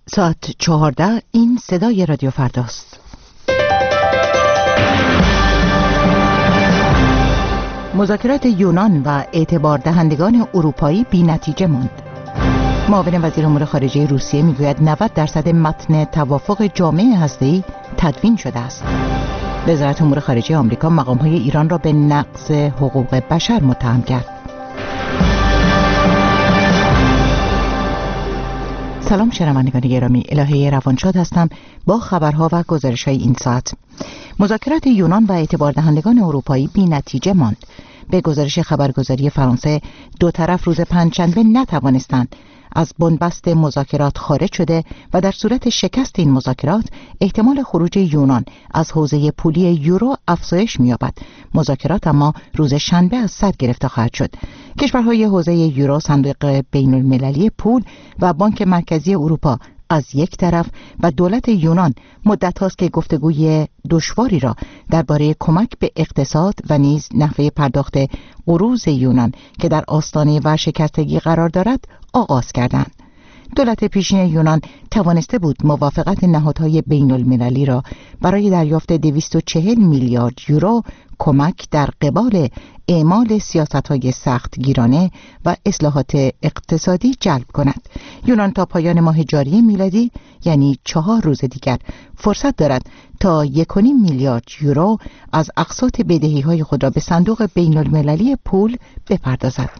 ساعت 14. این صدای رادیو فرداست. مذاکرات یونان و اعتبار دهندگان اروپایی بی نتیجه ماند. معاون وزیر امور خارجه روسیه میگوید 90% متن توافق جامع هسته‌ای تدوین شده است. وزارت امور خارجه آمریکا مقام‌های ایران را به نقض حقوق بشر متهم کرد. سلام شنوندگان گرامی، الهه روانشاد هستم با خبرها و گزارش‌های این ساعت. مذاکرات یونان و اعتبار دهندگان اروپایی بی نتیجه ماند. به گزارش خبرگزاری فرانسه، دو طرف روز پنجشنبه نتوانستند از بنبست مذاکرات خارج شده و در صورت شکست این مذاکرات احتمال خروج یونان از حوزه پولی یورو افزایش می‌یابد. مذاکرات اما روز شنبه از سر گرفته خواهد شد. کشورهای حوزه یورو، صندوق بین‌المللی پول و بانک مرکزی اروپا از یک طرف و دولت یونان مدت هاست که گفتگوی دشواری را درباره کمک به اقتصاد و نیز نحوه پرداخت قروض یونان که در آستانه ورشکستگی قرار دارد آغاز کردند. دولت پیشین یونان توانسته بود موافقت نهادهای بین المللی را برای دریافت 240 میلیارد یورو کمک در قبال اعمال سیاست‌های سختگیرانه و اصلاحات اقتصادی جلب کند. یونان تا پایان ماه جاری میلادی، یعنی 4 روز دیگر، فرصت دارد تا 1.5 میلیارد یورو از اقساط بدهی‌های خود را به صندوق بین‌المللی پول بپردازد.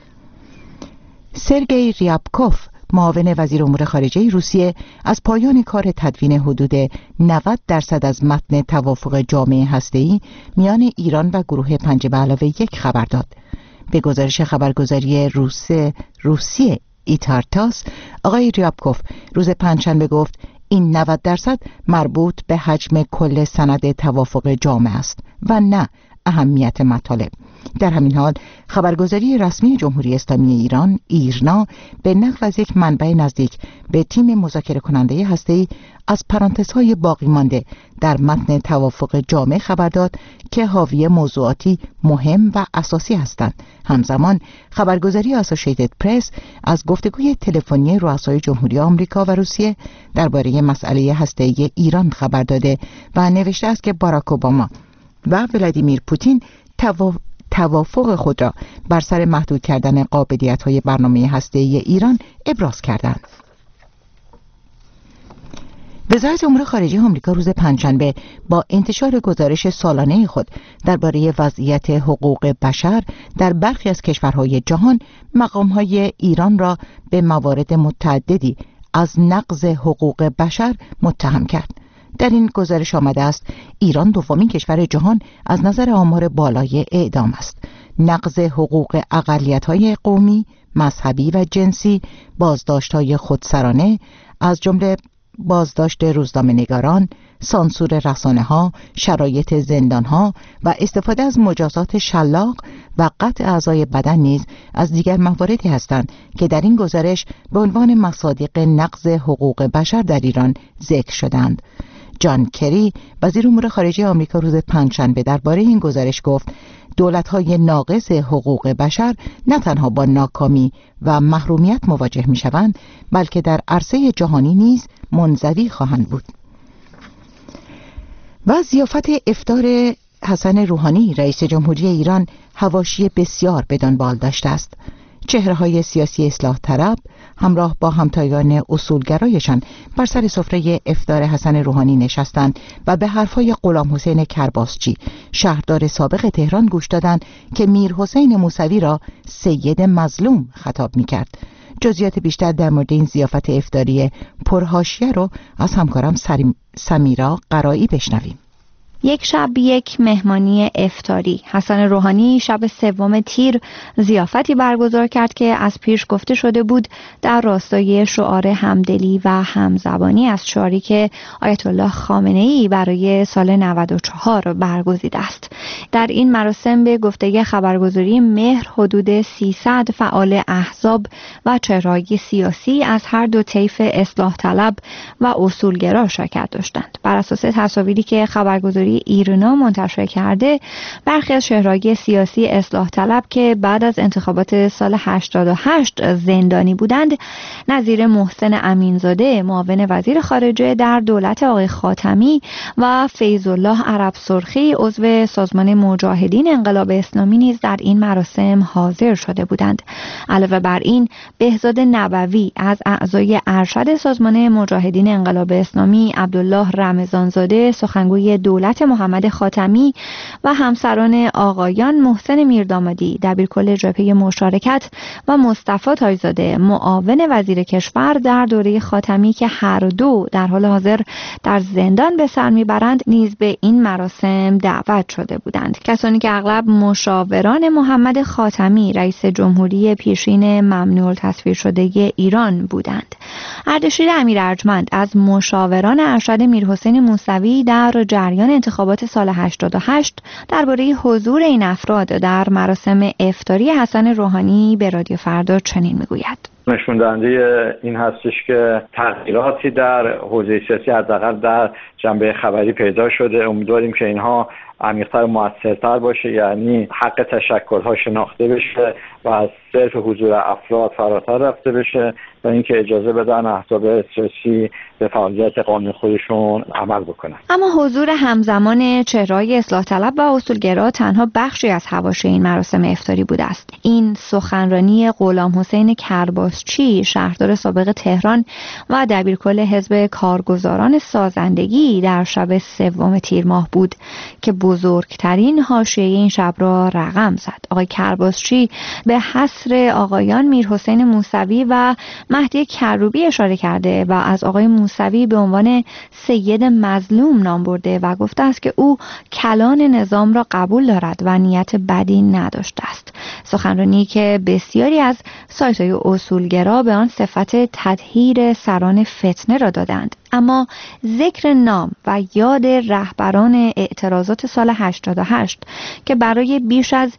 سرگئی ریابکوف، معاون وزیر امور خارجه روسیه، از پایان کار تدوین حدود 90% از متن توافق جامع هسته‌ای میان ایران و گروه 5+1 خبر داد. به گزارش خبرگزاری روسیه ایتارتاس، آقای ریابکوف روز پنجشنبه گفت این 90% مربوط به حجم کل سند توافق جامع است و نه اهمیت مطالب. در همین حال خبرگزاری رسمی جمهوری اسلامی ایران ایرنا به نقل از یک منبع نزدیک به تیم مذاکره کننده هسته‌ای از پرانتزهای باقی مانده در متن توافق جامع خبر داد که حاوی موضوعاتی مهم و اساسی هستند. همزمان خبرگزاری اسوسییتد پرس از گفتگوی تلفنی رؤسای جمهوری آمریکا و روسیه درباره مسئله هسته‌ای ایران خبر داده و نوشته است که باراک اوباما و ولادیمیر پوتین توافق خود را بر سر محدود کردن قابلیت‌های برنامه هسته‌ای ایران ابراز کردند. وزارت امور خارجه آمریکا روز پنجشنبه با انتشار گزارش سالانه خود درباره وضعیت حقوق بشر در برخی از کشورهای جهان مقام‌های ایران را به موارد متعددی از نقض حقوق بشر متهم کرد. در این گزارش آمده است ایران دومین کشور جهان از نظر آمار بالای اعدام است. نقض حقوق اقلیت‌های قومی، مذهبی و جنسی، بازداشت‌های خودسرانه از جمله بازداشت روزنامه‌نگاران، سانسور رسانه‌ها، شرایط زندان‌ها و استفاده از مجازات شلاق و قطع اعضای بدن نیز از دیگر مواردی هستند که در این گزارش به عنوان مصادیق نقض حقوق بشر در ایران ذکر شدند. جان کری، وزیر امور خارجه آمریکا، روز پنجشنبه درباره این گزارش گفت دولت‌های ناقض حقوق بشر نه تنها با ناکامی و محرومیت مواجه می‌شوند، بلکه در عرصه جهانی نیز منزوی خواهند بود. و ضیافت افطار حسن روحانی رئیس جمهوری ایران حواشی بسیار به دنبال داشته است. چهره‌های سیاسی اصلاح طلب همراه با همتایان اصولگرایشان بر سر سفره افطار حسن روحانی نشستند و به حرفهای غلام حسین کرباسچی، شهردار سابق تهران، گوش دادند که میر حسین موسوی را سید مظلوم خطاب می‌کرد. جزئیات بیشتر در مورد این ضیافت افطاری پرحاشیه رو از همکارم سمیرا قرایی بشنویم. یک شب یک مهمانی افطاری. حسن روحانی شب 3 تیر ضیافتی برگزار کرد که از پیش گفته شده بود در راستای شعار همدلی و همزبانی از شعاری که آیت الله خامنه‌ای برای سال 94 برگزیده است. در این مراسم به گفته خبرگزاری مهر حدود 300 فعال احزاب و چهره‌های سیاسی از هر دو طیف اصلاح طلب و اصولگرا شرکت داشتند. بر اساس تصاویری که خبرگزاری خبرگزاری ایرنا منتشر کرده، برخی از چهره‌های سیاسی اصلاح طلب که بعد از انتخابات سال 88 زندانی بودند، نظیر محسن امینزاده معاون وزیر خارجه در دولت آقای خاتمی و فیض الله عرب سرخی عضو سازمان مجاهدین انقلاب اسلامی نیز در این مراسم حاضر شده بودند. علاوه بر این، بهزاد نبوی از اعضای ارشد سازمان مجاهدین انقلاب اسلامی، عبدالله رمضانزاده سخنگوی دولت محمد خاتمی و همسران آقایان محسن میردامادی دبیرکل جبهه مشارکت و مصطفی تاج‌زاده معاون وزیر کشور در دوره خاتمی که هر دو در حال حاضر در زندان به سر میبرند نیز به این مراسم دعوت شده بودند. کسانی که اغلب مشاوران محمد خاتمی رئیس جمهوری پیشین ممنوع التصویر شده ایران بودند. اردشیر امیرارجمند از مشاوران ارشد میرحسین موسوی در جریان انتخابات سال 88 درباره حضور این افراد در مراسم افطاری حسن روحانی به رادیو فردا چنین میگوید: نشون دهنده این هستش که تغییراتی در حوزه سیاسی حداقل در جنبه خبری پیدا شده. امیدواریم که اینها عمیق‌تر و موثرتر باشه، یعنی حق تشکل‌ها شناخته بشه و از صرف حضور افراد فراتر رفته بشه و اینکه اجازه بدن احزاب سیاسی به فعالیت قانونی خودشون عمل بکنن. اما حضور همزمان چهره‌های اصلاح طلب و اصولگرا تنها بخشی از حواشی این مراسم افطاری بوده است. این سخنرانی غلام حسین کرباسچی، شهردار سابق تهران و دبیرکل حزب کارگزاران سازندگی در شب 3 تیر ماه بود که بزرگترین حاشیه این شب را رقم زد. آقای کرباسچی به حصر آقایان میرحسین موسوی و مهدی کروبی اشاره کرده و از آقای موسوی به عنوان سید مظلوم نام برده و گفته است که او کلان نظام را قبول دارد و نیت بدی نداشته است. سخنرانی که بسیاری از سایت‌های اصولگرا به آن صفت تطهیر سران فتنه را دادند. اما ذکر نام و یاد رهبران اعتراضات سال 88 که برای بیش از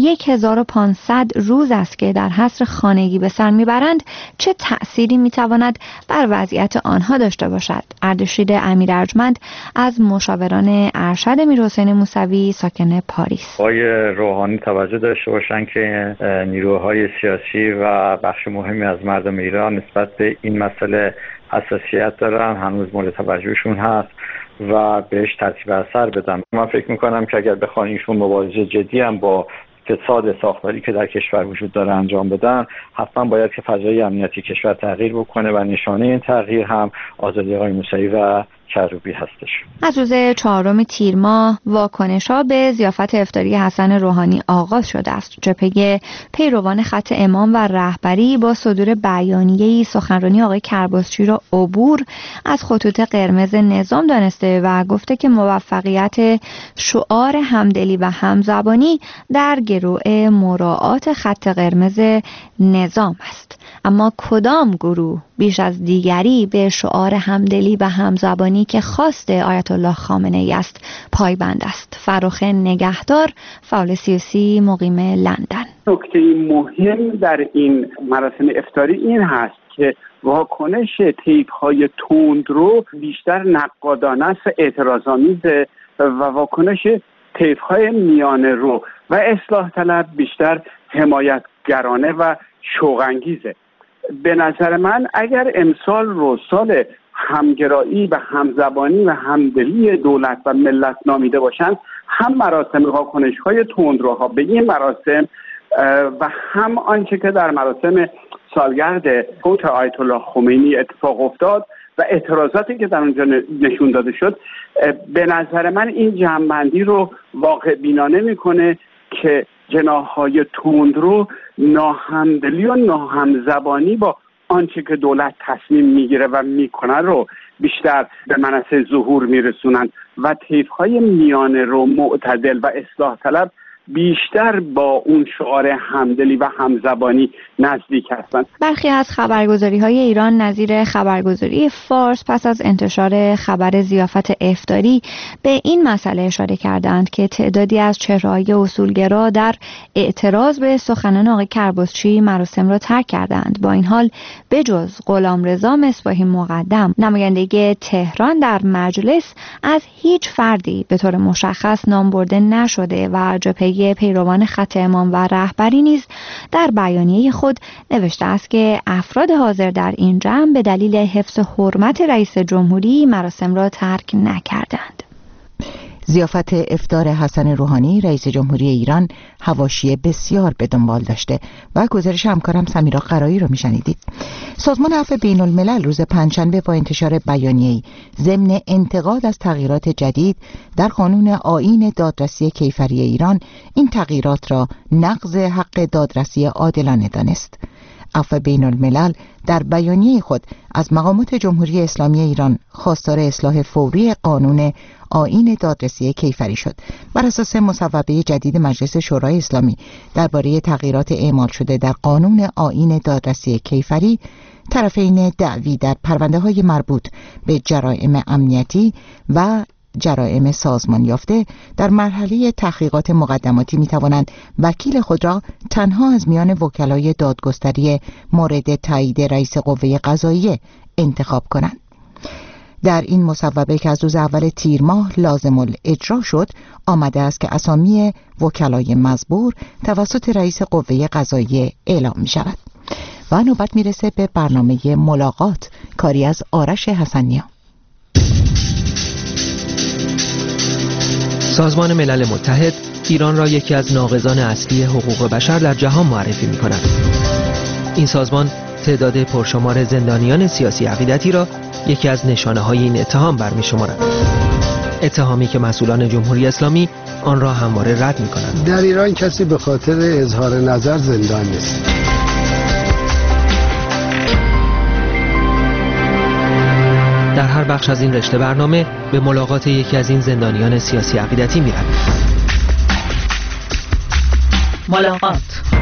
1500 روز است که در حصر خانگی به سر میبرند چه تأثیری میتواند بر وضعیت آنها داشته باشد؟ اردشیر امیرارجمند از مشاوران ارشد میرحسین موسوی ساکن پاریس: آقای روحانی توجه داشته باشند که نیروهای سیاسی و بخش مهمی از مردم ایران نسبت به این مسئله حساسیت دارن، هنوز مورد توجهشون هست و بهش ترتیب اثر بدن. من فکر میکنم که اگر بخوان ایشون مبارزه جدی هم با فساد ساختاری که در کشور وجود داره انجام بدن، حتما باید که فضای امنیتی کشور تغییر بکنه و نشانه این تغییر هم آزادی آقای موسوی و کروبی هستش. از روز 4 تیر ماه واکنش‌ها به ضیافت افطاری حسن روحانی آغاز شده است. جبهه پیروان خط امام و رهبری با صدور بیانیه‌ای سخنرانی آقای کرباسچی را عبور از خطوط قرمز نظام دانسته و گفته که موفقیت شعار همدلی و همزبانی در گروه مراعات خط قرمز نظام است. اما کدام گروه بیش از دیگری به شعار همدلی و همزبانی که خواست آیت الله خامنه‌ای است پایبند است؟ فرخ نگهدار، فعال سیاسی مقیم لندن: نکته مهم در این مراسم افطاری این هست که واکنش تیپ‌های تندرو بیشتر نقادانه است و اعتراض‌آمیزه و واکنش تیپ‌های میانه رو و اصلاح طلب بیشتر حمایتگرانه و شوق‌انگیزه. به نظر من اگر امسال رو سال همگرایی و همزبانی و همدلی دولت و ملت نامیده باشند، هم مراسم واکنش‌های تندروها به این مراسم و هم آنچه که در مراسم سالگرد فوت آیت الله خمینی اتفاق افتاد و اعتراضاتی که در اونجا نشون داده شد، به نظر من این جمع‌بندی رو واقع بینانه میکنه که جناح‌های تندرو ناهمدلی و ناهمزبانی با آنچه که دولت تصمیم میگیره و میکنه رو بیشتر به منصه ظهور میرسونن و طیف‌های میانه رو معتدل و اصلاح طلب بیشتر با اون شعار همدلی و همزبانی نزدیک هستند. برخی از خبرگزاری‌های ایران نظیر خبرگزاری فارس پس از انتشار خبر ضیافت افطاری به این مسئله اشاره کردند که تعدادی از چهره‌های اصولگرا در اعتراض به سخنان آقای کرباسچی مراسم را ترک کردند. با این حال بجز غلامرضا مصباحی مقدم، نماینده تهران در مجلس از هیچ فردی به طور مشخص نام برده نشده و جبهه پیروان خط امام و رهبری نیز در بیانیه خود نوشته است که افراد حاضر در این جمع به دلیل حفظ حرمت رئیس جمهوری مراسم را ترک نکردند. ضیافت افطار حسن روحانی رئیس جمهوری ایران حواشی بسیار به دنبال داشته و گزارش همکارم سمیرا قرایی رو میشنیدید. سازمان عفو بین الملل روز پنجشنبه با انتشار بیانیه‌ای ضمن انتقاد از تغییرات جدید در قانون آیین دادرسی کیفری ایران این تغییرات را نقض حق دادرسی عادلانه دانست. عفو بین الملل در بیانیه خود از مقامات جمهوری اسلامی ایران خواستار اصلاح فوری قانون آیین دادرسی کیفری شد. بر اساس مصوبه جدید مجلس شورای اسلامی درباره تغییرات اعمال شده در قانون آیین دادرسی کیفری، طرفین دعوی در پرونده‌های مربوط به جرایم امنیتی و جرایم سازمان یافته در مرحله تحقیقات مقدماتی می توانند وکیل خود را تنها از میان وکلای دادگستری مورد تایید رئیس قوه قضاییه انتخاب کنند. در این مصوبه که از روز اول تیر ماه لازم الاجرا شد آمده است که اسامی وکلای مزبور توسط رئیس قوه قضاییه اعلام می شود. و نوبت می رسه به برنامه ملاقات، کاری از آرش حسنیا. سازمان ملل متحد ایران را یکی از ناقضان اصلی حقوق بشر در جهان معرفی می کند. این سازمان تعداد پرشمار زندانیان سیاسی عقیدتی را یکی از نشانه‌های این اتهام برمی شمارد. اتهامی که مسئولان جمهوری اسلامی آن را همواره رد می کنند. در ایران کسی به خاطر اظهار نظر زندان نیست. در هر بخش از این رشته برنامه به ملاقات یکی از این زندانیان سیاسی عقیدتی می رویم. ملاقات.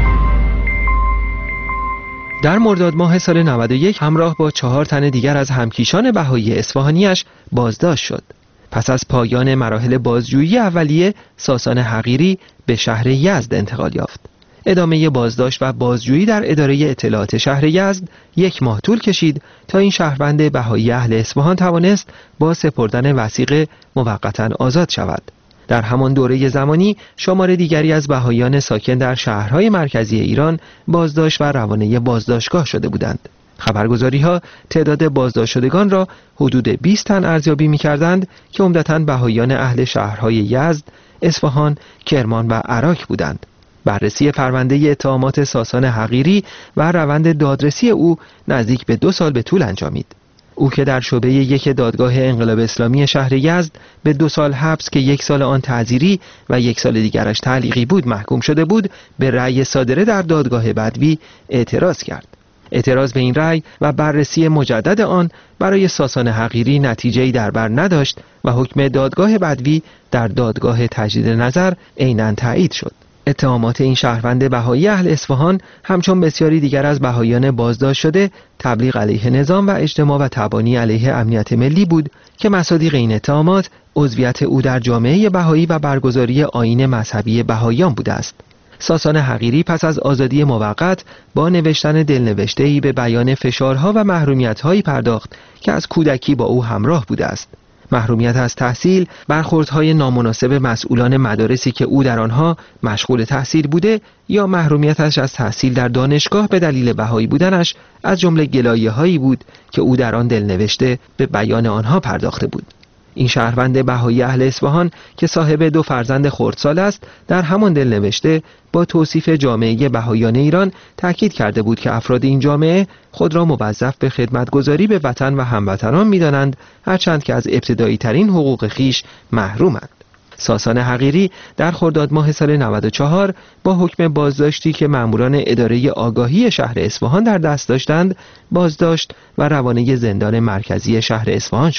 در مرداد ماه سال 91 همراه با 4 تن دیگر از همکیشان بهایی اصفهانیش بازداشت شد. پس از پایان مراحل بازجویی اولیه، ساسان حقیری به شهر یزد انتقال یافت. ادامه بازداشت و بازجویی در اداره اطلاعات شهر یزد 1 ماه طول کشید تا این شهروند بهایی اهل اصفهان توانست با سپردن وثیقه موقتا آزاد شود. در همان دوره زمانی شمار دیگری از بهاییان ساکن در شهرهای مرکزی ایران بازداشت و روانه بازداشتگاه شده بودند. خبرگزاری‌ها تعداد بازداشت شدگان را حدود 20 تن ارزیابی می‌کردند که عمدتاً بهاییان اهل شهرهای یزد، اصفهان، کرمان و عراق بودند. بررسی پرونده اتهامات ساسان حقیری و روند دادرسی او نزدیک به 2 سال به طول انجامید. او که در شعبه 1 دادگاه انقلاب اسلامی شهر یزد به 2 سال حبس که 1 سال آن تعزیری و 1 سال دیگرش تعلیقی بود محکوم شده بود، به رأی صادره در دادگاه بدوی اعتراض کرد. اعتراض به این رأی و بررسی مجدد آن برای ساسان حقیری نتیجه‌ای در بر نداشت و حکم دادگاه بدوی در دادگاه تجدید نظر عیناً تایید شد. اتهامات این شهروند بهایی اهل اصفهان همچون بسیاری دیگر از بهاییان بازداشت شده تبلیغ علیه نظام و اجتماع و تبانی علیه امنیت ملی بود که مصادیق این اتهامات عضویت او در جامعه بهایی و برگزاری آیین مذهبی بهاییان بوده است. ساسان حقیری پس از آزادی موقت با نوشتن دلنوشته‌ای به بیان فشارها و محرومیت‌هایی پرداخت که از کودکی با او همراه بوده است. محرومیت از تحصیل، برخوردهای نامناسب مسئولان مدارسی که او در آنها مشغول تحصیل بوده یا محرومیتش از تحصیل در دانشگاه به دلیل بهایی بودنش از جمله گلایه‌هایی بود که او در آن دلنوشته به بیان آنها پرداخته بود. این شهروند بهایی اهل اصفهان که صاحب 2 فرزند خردسال است، در همان دلنوشته با توصیف جامعه بهاییان ایران تاکید کرده بود که افراد این جامعه خود را موظف به خدمتگزاری به وطن و هموطنان می‌دانند، هرچند که از ابتدایی ترین حقوق خیش محرومند. ساسان حقیری در خرداد ماه سال 94 با حکم بازداشتی که ماموران اداره آگاهی شهر اصفهان در دست داشتند، بازداشت و روانه زندان مرکزی شهر اصفهان شد.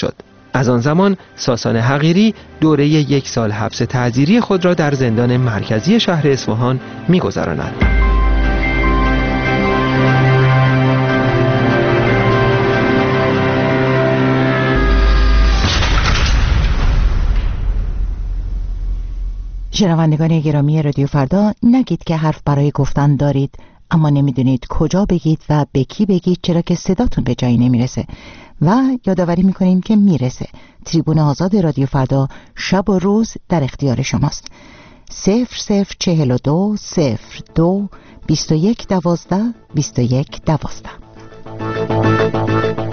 از آن زمان ساسان حقیری دوره 1 سال حبس تعزیری خود را در زندان مرکزی شهر اصفهان می‌گذراند. شنوندگان گرامی رادیو فردا، نگید که حرف برای گفتن دارید اما نمیدونید کجا بگید و به کی بگید، چرا که صداتون به جایی نمیرسه. و یادآوری میکنیم که میرسه. تریبون آزاد رادیو فردا شب و روز در اختیار شماست. 0042 02 21 12 21 12.